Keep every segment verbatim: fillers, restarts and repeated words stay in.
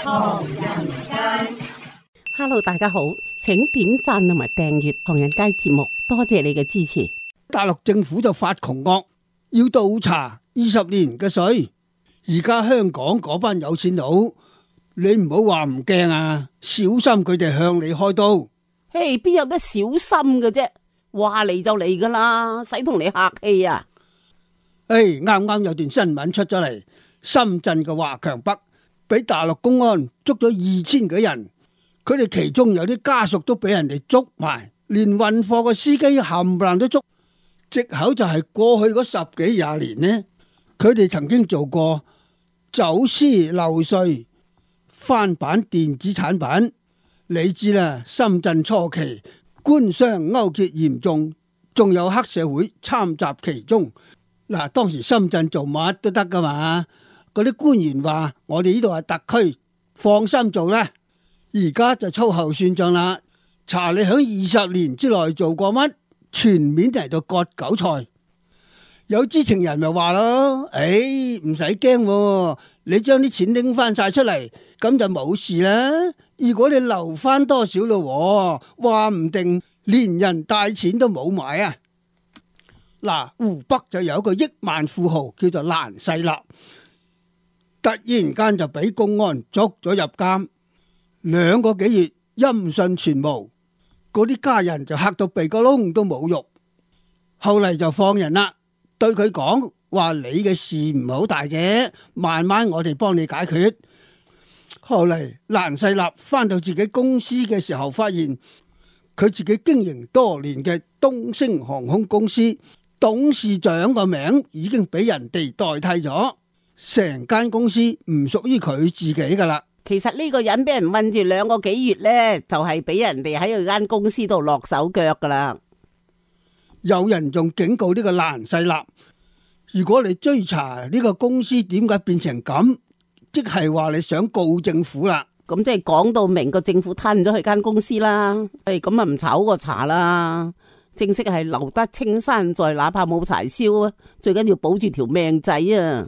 唐人街。 Hello， 大家好，請點讚同埋訂閱唐人街節目，多謝你嘅支持。 大陸政府就發窮惡，要倒查二十年嘅稅。而家香港嗰班有錢佬，你唔好話唔驚啊，小心佢哋向你開刀。 嘿，邊有得小心嘅啫？話嚟就嚟噶啦，使同你客氣啊！ 誒，啱啱有段新聞出咗嚟，深圳嘅華強北俾大陸公安捉咗二千幾人，佢哋其中有啲家屬都俾人哋捉埋，連運貨嘅司機冚唪唥都捉。藉口就係過去嗰十幾廿年呢，佢哋曾經做過走私漏稅、翻版電子產品。你知啦，深圳初期官商勾結嚴重，仲有黑社會參雜其中。嗱，當時深圳做乜都得噶嘛，嗰啲官員話我哋呢度係特區，放心做啦。而家就秋後算賬啦，查你響二十年之內做過乜，全面嚟到割韭菜。有知情人咪話咯，誒，唔使驚，你將啲錢拎翻晒出嚟，咁就冇事啦。如果你留翻多少咯，話唔定連人帶錢都冇埋啊！嗱，湖北就有一個億萬富豪叫做蘭世立，突然間就俾公安捉咗入監，兩個幾月音訊全無，嗰啲家人就嚇到鼻哥窿都冇肉。後嚟就放人啦，對佢講話，你嘅事唔係好大嘅，慢慢我哋幫你解決。後嚟蘭世立翻到自己公司嘅時候，發現佢自己經營多年嘅東星航空公司董事長個名已經俾人哋代替咗，成間公司唔屬於佢自己噶啦。 其實呢個人俾人困住兩個幾月呢，就係俾人哋喺佢間公司度落手腳噶啦。 有人仲警告呢個蘭世立，如果你追查呢個公司點解變成咁，即係話你想告政府啦。 咁即係講到明個政府吞咗佢間公司啦。誒，咁啊唔炒個茶啦。正式係留得青山在，哪怕冇柴燒啊！最緊要保住條命仔啊！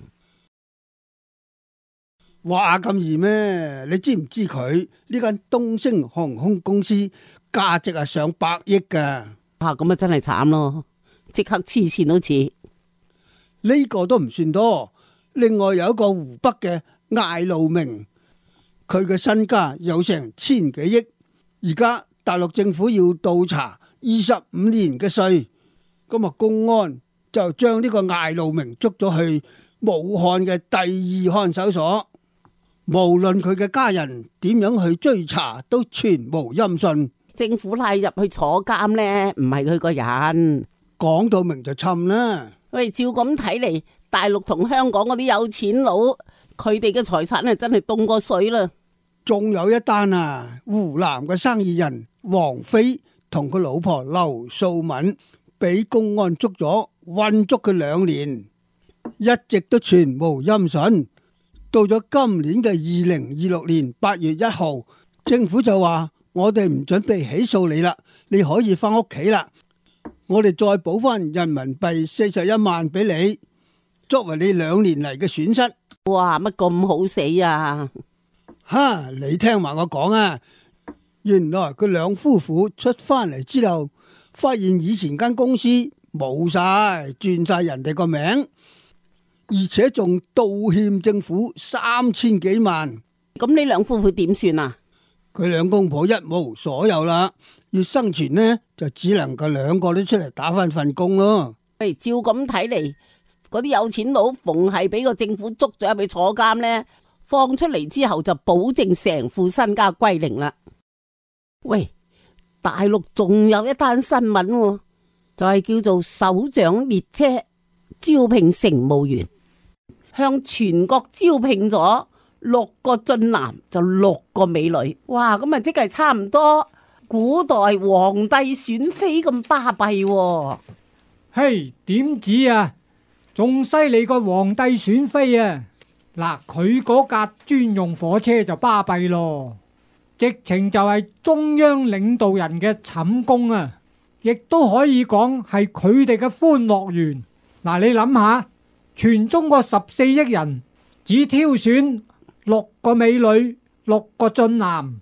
話咁易咩？你知唔知佢呢間東星航空公司價值係上百億噶？ 啊，咁啊真係慘咯！即刻黐線都似。 呢個都唔算多。另外有一個湖北嘅艾路明，佢嘅身家有成千幾億，而家大陸政府要倒查二十五年嘅稅，咁啊公安就將呢個艾路明捉咗去武漢嘅第二看守所。無論佢嘅家人點樣去追查，都全無音訊。 政府拉入去坐監呢，唔係佢個人， 講到明就侵啦。 喂，照咁睇嚟，大陸同香港嗰啲有錢佬，佢哋嘅財產係真係凍過水啦。 仲有一單啊，湖南嘅生意人王飛同佢老婆劉素敏俾公安捉咗，困足佢兩年，一直都全無音訊。到咗今年嘅二零二六年八月一號，政府就話我哋唔準備起訴你啦，你可以翻屋企啦。我哋再補翻人民幣四十一萬俾你，作為你兩年嚟嘅損失。 哇，乜咁好死啊？ 哈，你聽埋我講啊！原來佢兩夫婦出翻嚟之後，發現以前間公司冇晒，轉晒人哋個名，而且仲倒欠政府三千幾萬。 咁呢兩夫婦點算啊？ 佢兩公婆一無所有啦，要生存呢，就只能夠兩個都出嚟打翻份工咯。 誒，照咁睇嚟，嗰啲有錢佬逢係俾個政府捉咗入去坐監呢，放出嚟之後就保證成副身家歸零啦。喂，大陸仲有一單新聞，就係叫做首長列車招聘乘務員，向全國招聘咗六個俊男就六個美女。哇，咁啊即係差唔多古代皇帝選妃咁巴閉。 嘿，點止啊，仲犀利過皇帝選妃啊！嗱，佢嗰架專用火車就巴閉咯，直情就係中央領導人嘅寢宮啊，亦都可以講係佢哋嘅歡樂園。嗱，你諗下，全中國十四億人只挑選六個美女六個俊男。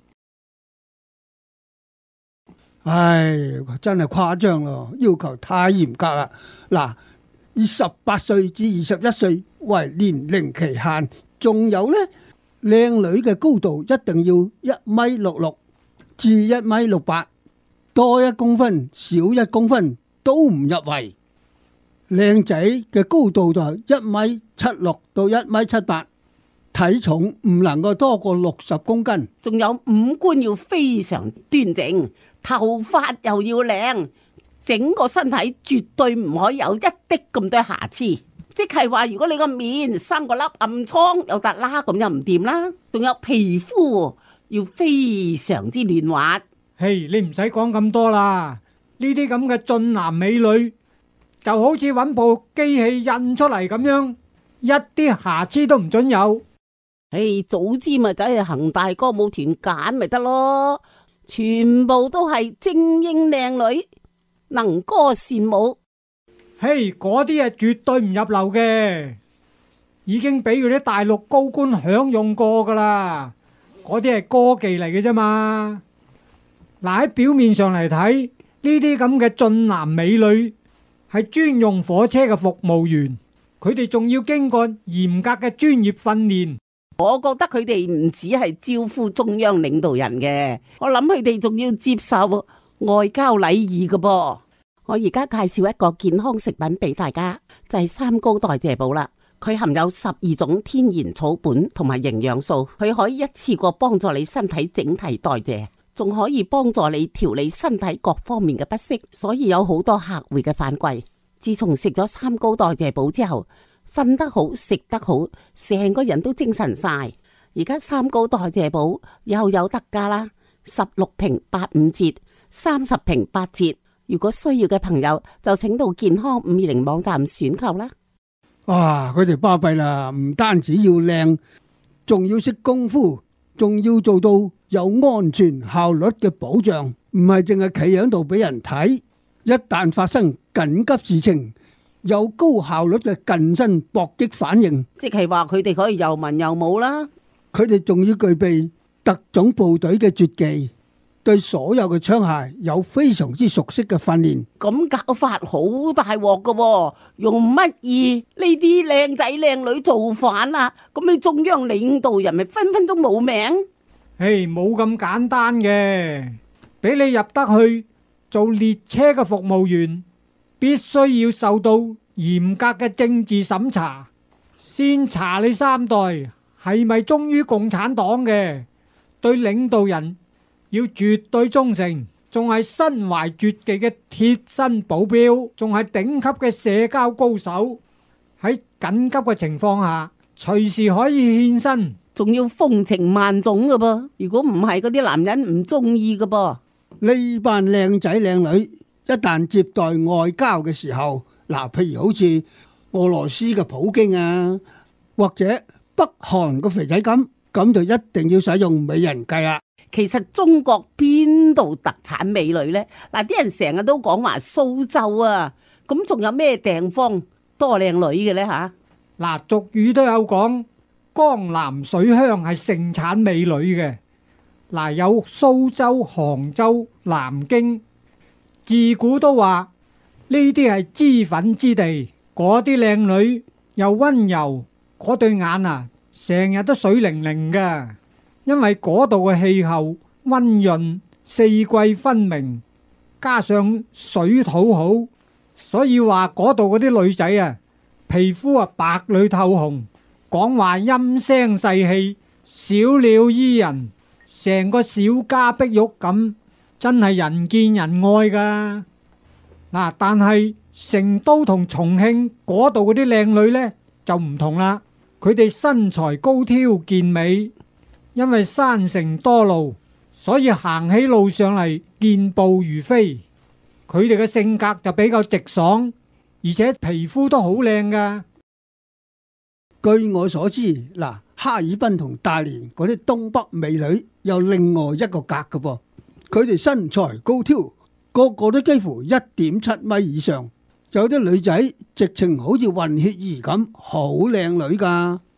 唉，真係誇張咯，要求太嚴格啦。嗱，以十八歲至二十一歲為年齡期限，仲有呢，靚女嘅高度一定要一米六六至一米六八，多一公分少一公分都唔入圍。靚仔嘅高度就係一米七六到一米七八，體重唔能夠多過六十公斤， 仲有五官要非常端正，頭髮又要靚，整個身體絕對唔可以有一滴咁多瑕疵。即係話如果你個面生個粒暗瘡有笪啦，咁又唔掂啦。仲有皮膚要非常之嫩滑。 嘿，你唔使講咁多啦，呢啲咁嘅俊男美女就好似揾部機器印出嚟咁樣，一啲瑕疵都唔准有。 唉，早知咪走去恒大歌舞團揀咪得咯，全部都係精英靚女，能歌善舞。 嘿，嗰啲係絕對唔入流嘅，已經俾嗰啲大陸高官享用過噶啦，嗰啲係歌技嚟嘅啫嘛。嗱，喺表面上嚟睇，呢啲咁嘅俊男美女係專用火車嘅服務員，佢哋仲要經過嚴格嘅專業訓練。 我覺得佢哋唔止係招呼中央領導人嘅，我諗佢哋仲要接受外交禮儀嘅噃。我而家介紹一個健康食品俾大家，就係三高代謝寶啦。佢含有十二種天然草本同埋營養素，佢可以一次過幫助你身體整體代謝，仲可以幫助你調理身體各方面嘅不適，所以有好多客戶嘅反饋。自從食咗三高代謝寶之後，瞓得好，食得好，成個人都精神晒。而家三高代謝寶又有特價啦，十六瓶八五折，三十瓶八折。如果需要嘅朋友就請到健康五二零網站選購啦。 哇！佢哋巴閉啦，唔單止要靚，仲要識功夫，仲要做到有安全效率嘅保障，唔係淨係企喺度俾人睇。一旦發生緊急事情，有高效率嘅近身搏擊反應， 即係話佢哋可以又文又武啦。 佢哋仲要具備特種部隊嘅絕技，對所有嘅槍械有非常之熟悉嘅訓練。 咁搞法好大鑊噶，用乜嘢呢啲靚仔靚女造反啊？咁你中央領導人咪分分鐘冇命？ 嘿，冇咁簡單嘅，俾你入得去做列車嘅服務員，必須要受到嚴格嘅政治審查，先查你三代係咪忠於共產黨嘅，對領導人要絕對忠誠，仲係身懷絕技嘅貼身保鏢，仲係頂級嘅社交高手。喺緊急嘅情況下，隨時可以獻身， 仲要風情萬種噶噃。如果唔係，嗰啲男人唔中意噶噃。 呢班靚仔靚女一旦接待外交嘅時候，嗱，譬如好似俄羅斯嘅普京啊，或者北韓個肥仔咁，咁就一定要使用美人計啦。 其實中國邊度特產美女呢？嗱，啲人成日都講話蘇州啊，咁仲有咩地方多靚女嘅呢？吓， 嗱，俗語都有講，江南水鄉係盛產美女嘅。嗱，有蘇州、杭州、南京，自古都話呢啲係脂粉之地。嗰啲靚女又溫柔，嗰對眼啊，成日都水靈靈㗎。因為嗰度嘅氣候溫潤，四季分明，加上水土好，所以話嗰度嗰啲女仔啊，皮膚啊白裏透紅，講話陰聲細氣，小鳥依人，成個小家碧玉咁，真係人見人愛噶。嗱，但係成都同重慶嗰度嗰啲靚女呢，就唔同啦，佢哋身材高挑健美。因為山城多路，所以行起路上嚟健步如飛。佢哋嘅性格就比較直爽，而且皮膚都好靚噶。 據我所知，嗱，哈爾濱同大連嗰啲東北美女有另外一個格嘅噃，佢哋身材高挑，個個都幾乎一點七米以上，有啲女仔直情好似混血兒咁，好靚女噶。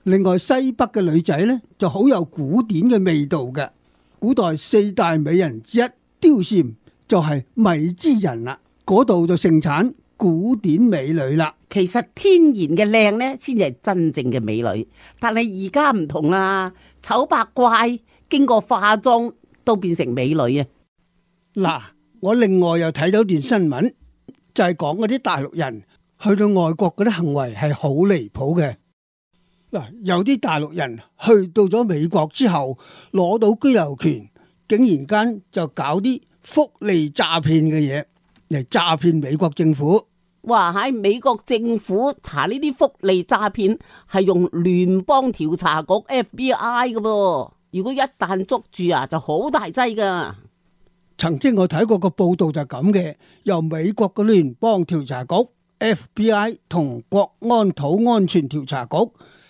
另外西北嘅女仔呢，就好有古典嘅味道嘅。古代四大美人之一貂蟬就係米脂人啦，嗰度就盛產古典美女啦。 其實天然嘅靚呢，先至係真正嘅美女，但係而家唔同啦，醜八怪經過化妝都變成美女啊！ 嗱，我另外又睇到段新聞，就係講嗰啲大陸人去到外國嗰啲行為係好離譜嘅。嗱，有啲大陸人去到咗美國之後，攞到居留權，竟然間就搞啲福利詐騙嘅嘢嚟詐騙美國政府。 哇！喺美國政府查呢啲福利詐騙係用聯邦調查局 F B I 嘅噃，如果一旦捉住啊，就好大劑噶。 曾經我睇過個報道就係咁嘅，由美國嘅聯邦調查局 F B I 同國安土安全調查局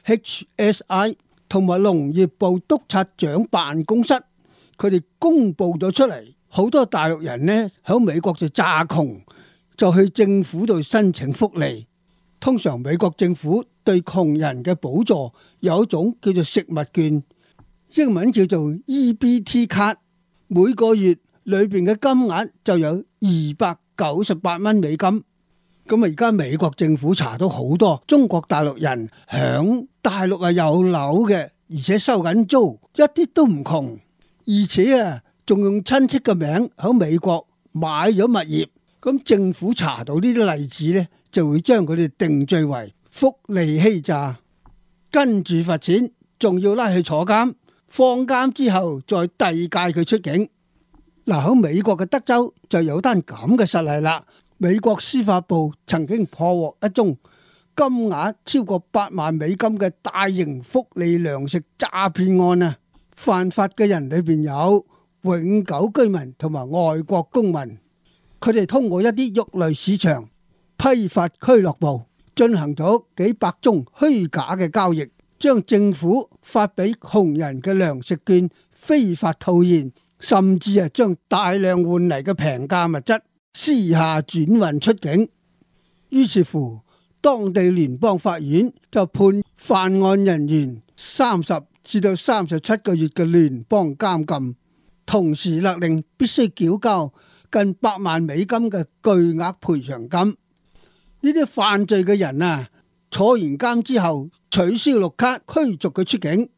H S I 同埋農業部督察長辦公室，佢哋公布咗出嚟，好多大陸人呢喺美國就詐窮，就去政府度申請福利。通常美國政府對窮人嘅補助有一種叫做食物券，英文叫做 E B T 卡，每個月裏邊嘅金額就有二百九十八蚊美金。咁啊，而家美國政府查到好多中國大陸人響大陸啊有樓嘅，而且收緊租，一啲都唔窮，而且啊仲用親戚嘅名響美國買咗物業。咁政府查到呢啲例子呢，就會將佢哋定罪為福利欺詐，跟住罰錢，仲要拉去坐監。放監之後再遞解佢出境。嗱，喺美國嘅德州就有單咁嘅實例啦。美國司法部曾經破獲一宗金額超過八萬美金嘅大型福利糧食詐騙案啊！犯法嘅人裏邊有永久居民同埋外國公民，佢哋通過一啲肉類市場、批發俱樂部進行咗幾百宗虛假嘅交易，將政府發俾窮人嘅糧食券非法套現，甚至係將大量換嚟嘅平價物質私下轉運出境。於是乎，當地聯邦法院就判犯案人員三十至到三十七個月嘅聯邦監禁，同時勒令必須繳交近百萬美金嘅巨額賠償金。呢啲犯罪嘅人啊，坐完監之後取消綠卡，驅逐佢出境。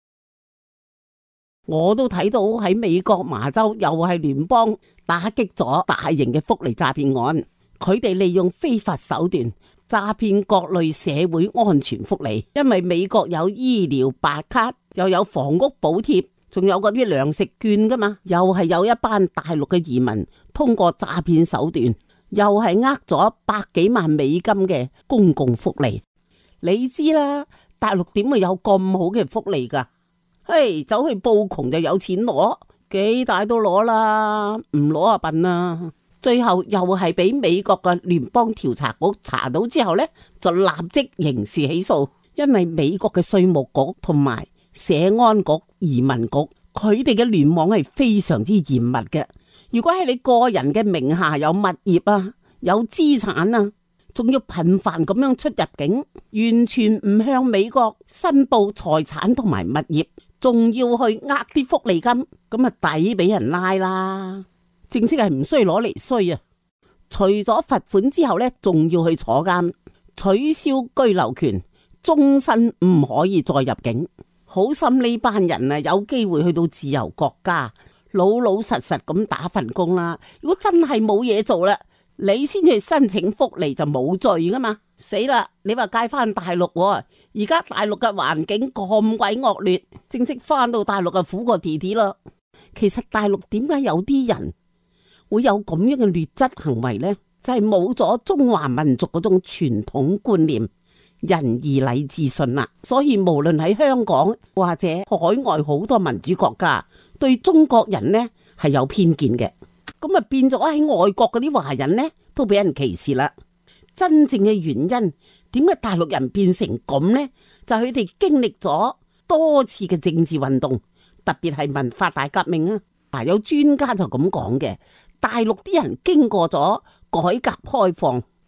我都睇到喺美國麻州又係聯邦打擊咗大型嘅福利詐騙案，佢哋利用非法手段詐騙各類社會安全福利，因為美國有醫療白卡，又有房屋補貼，仲有嗰啲糧食券噶嘛，又係有一班大陸嘅移民通過詐騙手段，又係呃咗百幾萬美金嘅公共福利。你知啦，大陸點會有咁好嘅福利噶？嘿，走去報窮就有錢攞，幾大都攞啦，唔攞啊笨啊！最後又係俾美國嘅聯邦調查局查到之後呢，就立即刑事起訴，因為美國嘅稅務局同埋社安局、移民局，佢哋嘅聯網係非常之嚴密嘅。如果喺你個人嘅名下有物業啊、有資產啊，仲要頻繁咁樣出入境，完全唔向美國申報財產同埋物業，仲要去呃啲福利金，咁啊抵俾人拉啦！正式係唔需攞嚟衰啊！除咗罰款之後呢，仲要去坐監，取消居留權，終身唔可以再入境。好心呢班人啊，有機會去到自由國家，老老實實咁打份工啦。如果真係冇嘢做啦，你先去申請福利就冇罪噶嘛。死啦！你話介翻大陸喎，而家大陸嘅環境咁鬼惡劣，正式翻到大陸就苦過弟弟咯。其實大陸點解有啲人會有咁樣嘅劣質行為呢？就係冇咗中華民族嗰種傳統觀念、仁義禮智信啦。所以無論喺香港或者海外好多民主國家，對中國人呢係有偏見嘅。咁啊變咗喺外國嗰啲華人呢都俾人歧視啦。真正嘅原因，點解大陸人變成咁呢？就係佢哋經歷咗多次嘅政治運動，特別係文化大革命啊！嗱，有專家就咁講嘅，大陸啲人經過咗改革開放，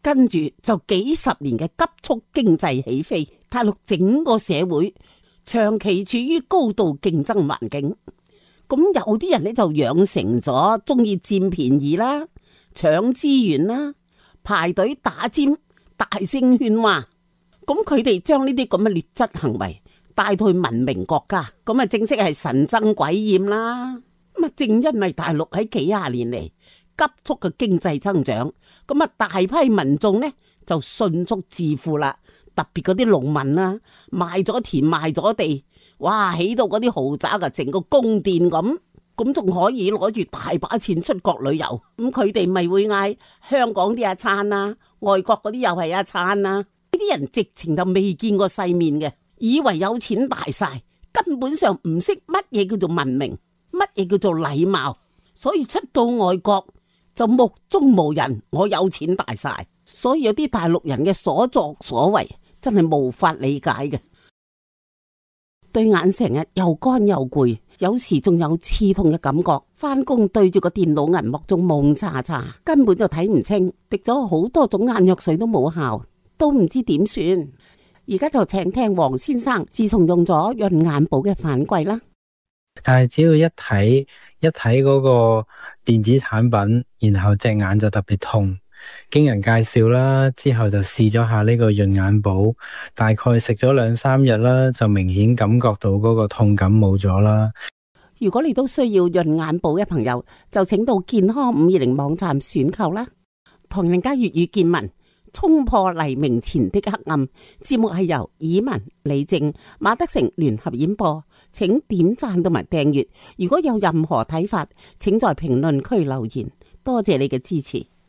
跟住就幾十年嘅急速經濟起飛，大陸整個社會長期處於高度競爭環境。咁有啲人呢就養成咗中意佔便宜啦、搶資源啦、排隊打尖、大聲喧嘩。咁佢哋將呢啲咁嘅劣質行為帶到去文明國家，咁啊正式係神憎鬼厭啦。咁啊正因為大陸喺幾廿年嚟急速嘅經濟增長，咁啊大批民眾呢就迅速致富啦。特別嗰啲農民啦，賣咗田賣咗地，哇起到嗰啲豪宅啊，成個宮殿咁，咁仲可以攞住大把錢出國旅遊。咁佢哋咪會嗌香港啲一餐啊，外國嗰啲又係一餐啊。呢啲人直情就未見過世面嘅，以為有錢大晒，根本上唔識乜嘢叫做文明，乜嘢叫做禮貌，所以出到外國就目中無人。我有錢大晒，所以有啲大陸人嘅所作所為真係無法理解嘅。對眼成日又乾又攰，有時仲有刺痛嘅感覺。翻工對住個電腦銀幕仲蒙查查，根本就睇唔清，滴咗好多種眼藥水都冇效，都唔知點算。而家就請聽黃先生自從用咗潤眼寶嘅反饋啦。 但係只要一睇一睇嗰個電子產品，然後隻眼就特別痛。經人介紹啦，之後就試咗下呢個潤眼寶，大概食咗兩三日啦，就明顯感覺到嗰個痛感冇咗啦。 如果你都需要潤眼寶嘅朋友，就請到健康五二零網站選購啦。唐人街粵語見聞，衝破黎明前的黑暗。節目係由以文、李靜、馬德成聯合演播，請點讚同埋訂閱。如果有任何睇法，請在評論區留言。多謝你嘅支持。